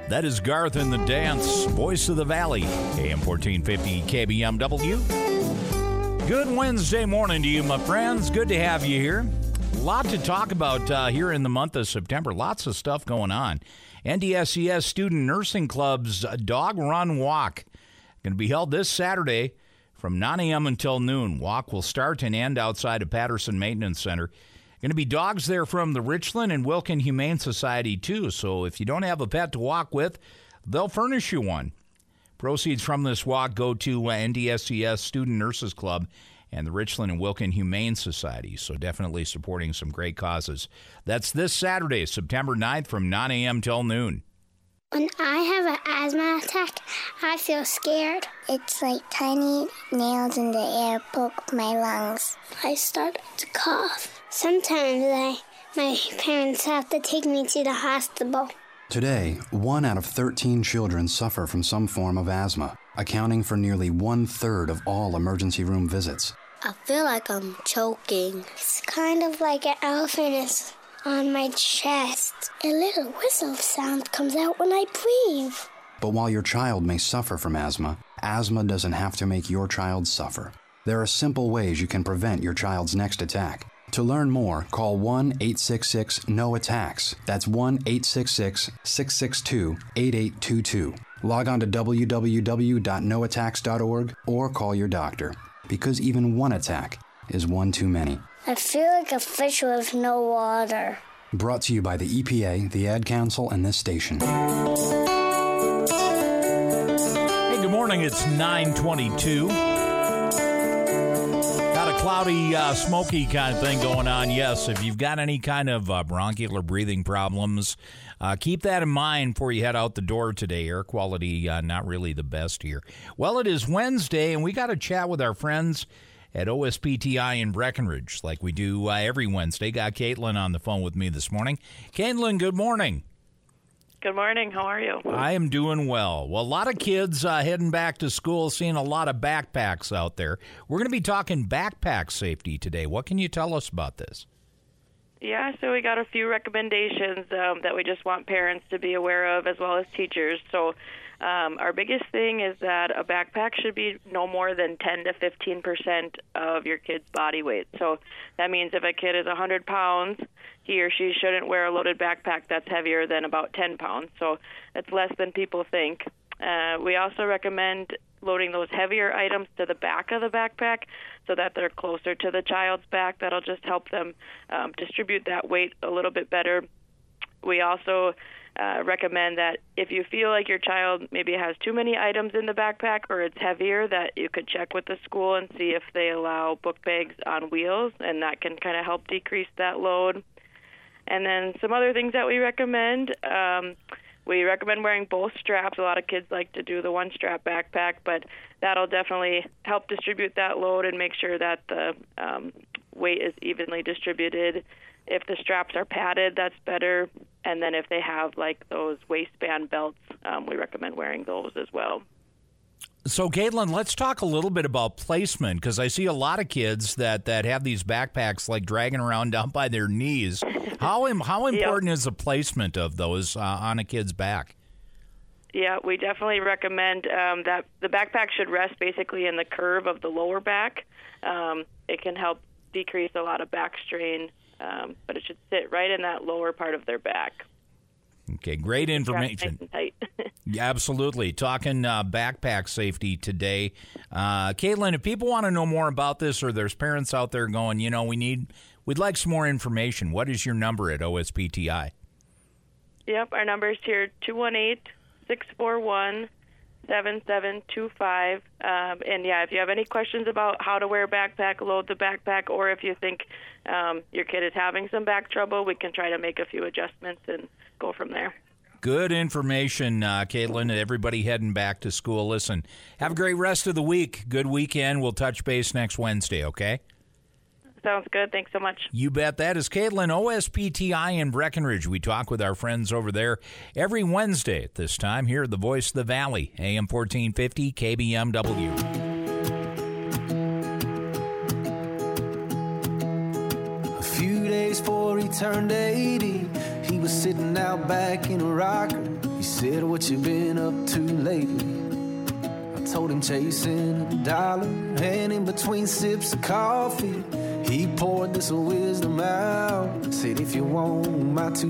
That is Garth in the Dance, Voice of the Valley, AM 1450 KBMW. Good Wednesday morning to you, my friends. Good to have you here. A lot to talk about here in the month of September. Lots of stuff going on. NDSCS Student Nursing Club's Dog Run Walk going to be held this Saturday from 9 a.m. until noon. Walk will start and end outside of Patterson Maintenance Center. Going to be dogs there from the Richland and Wilkin Humane Society, too. So if you don't have a pet to walk with, they'll furnish you one. Proceeds from this walk go to NDSCS Student Nurses Club and the Richland and Wilkin Humane Society. So definitely supporting some great causes. That's this Saturday, September 9th from 9 a.m. till noon. When I have an asthma attack, I feel scared. It's like tiny nails in the air poke my lungs. I start to cough. Sometimes my parents have to take me to the hospital. Today, 1 out of 13 children suffer from some form of asthma, accounting for nearly 1/3 of all emergency room visits. I feel like I'm choking. It's kind of like an elephant is on my chest. A little whistle sound comes out when I breathe. But while your child may suffer from asthma doesn't have to make your child suffer. There are simple ways you can prevent your child's next attack. To learn more, call 1-866-NO-ATTACKS. That's 1-866-662-8822. Log on to www.noattacks.org or call your doctor, because even one attack is one too many. I feel like a fish with no water. Brought to you by the EPA, the Ad Council, and this station. Hey, good morning. It's 9:22. Got a cloudy, smoky kind of thing going on. Yes, if you've got any kind of bronchial or breathing problems, keep that in mind before you head out the door today. Air quality not really the best here. Well, it is Wednesday, and we got to chat with our friends at OSPTI in Breckenridge like we do every Wednesday. Got Caitlin on the phone with me this morning. Caitlin, good morning. Good morning. How are you? I am doing well. Well, a lot of kids heading back to school, seeing a lot of backpacks out there. We're going to be talking backpack safety today. What can you tell us about this? Yeah, so we got a few recommendations that we just want parents to be aware of, as well as teachers. So our biggest thing is that a backpack should be no more than 10 to 15% of your kid's body weight. So that means if a kid is 100 pounds, he or she shouldn't wear a loaded backpack that's heavier than about 10 pounds. So it's less than people think. We also recommend loading those heavier items to the back of the backpack so that they're closer to the child's back. That'll just help them distribute that weight a little bit better. We also recommend that if you feel like your child maybe has too many items in the backpack or it's heavier, that you could check with the school and see if they allow book bags on wheels, and that can kind of help decrease that load. And then some other things that we recommend, we recommend wearing both straps. A lot of kids like to do the one-strap backpack, but that'll definitely help distribute that load and make sure that the weight is evenly distributed. If the straps are padded, that's better. And then if they have like those waistband belts, we recommend wearing those as well. So, Caitlin, let's talk a little bit about placement, because I see a lot of kids that have these backpacks like dragging around down by their knees. How important is the placement of those on a kid's back? Yeah, we definitely recommend that the backpack should rest basically in the curve of the lower back. It can help decrease a lot of back strain, but it should sit right in that lower part of their back. Okay, great information. Nice and tight. Yeah, absolutely. Talking backpack safety today. Caitlin, if people want to know more about this, or there's parents out there going, we'd like some more information, what is your number at OSPTI? Yep, our number is here, 218-641-7725. And yeah, if you have any questions about how to wear a backpack, load the backpack, or if you think your kid is having some back trouble, we can try to make a few adjustments and go from there. Good information, Caitlin. Everybody heading back to school. Listen, have a great rest of the week. Good weekend. We'll touch base next Wednesday, okay? Sounds good. Thanks so much. You bet. That is Caitlin, OSPTI in Breckenridge. We talk with our friends over there every Wednesday at this time here at the Voice of the Valley, AM 1450 KBMW. A few days before he turned 80, he was sitting out back in a rocker. He said, what you been up to lately? I told him chasing a dollar, and in between sips of coffee, he poured this wisdom out. Said, if you want my two